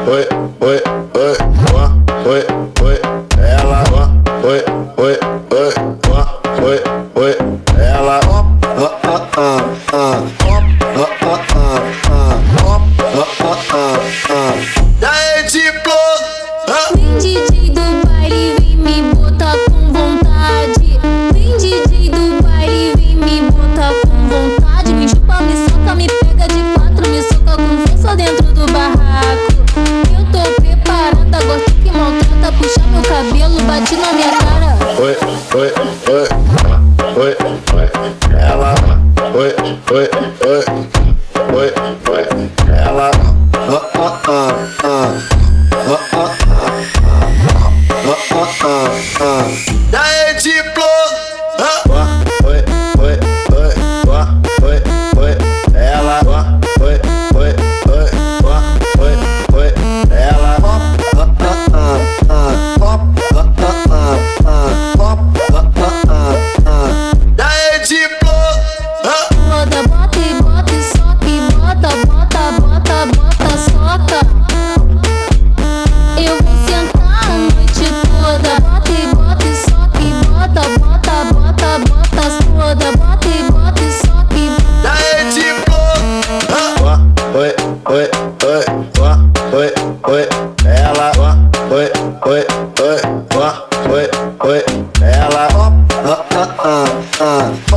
oi, oi, oi, oi, oi, ela, oi, oi, oi, oi, oi, ela, daí tipo, vem DJ do baile, vem me botar com vontade. Vem DJ do baile, vem me botar com vontade. Me chupa, me soca, me pega de quatro, me soca com força dentro do barraco. Eu tô preparada, gosto que maltrata, puxa meu cabelo, bate na minha cara. oi, oi, oi, oi, oi, ela, oi, oi, oi, oi, oi, ela, daí tipo, oi, oi, oi, oi, oi, ela, oi, oi, oi, oi, oi, ela, daí tipo, Bota, bota e bota e soca e bota, bota, bota, bota, soca. Eu vou sentar a noite toda. Bota e bota e soca e bota, bota, bota, bota toda. Bota e bota e soca e daí tipo, oi, oi, oi, oi, oi, ela, oi, oi, oi, oi, oi, ela,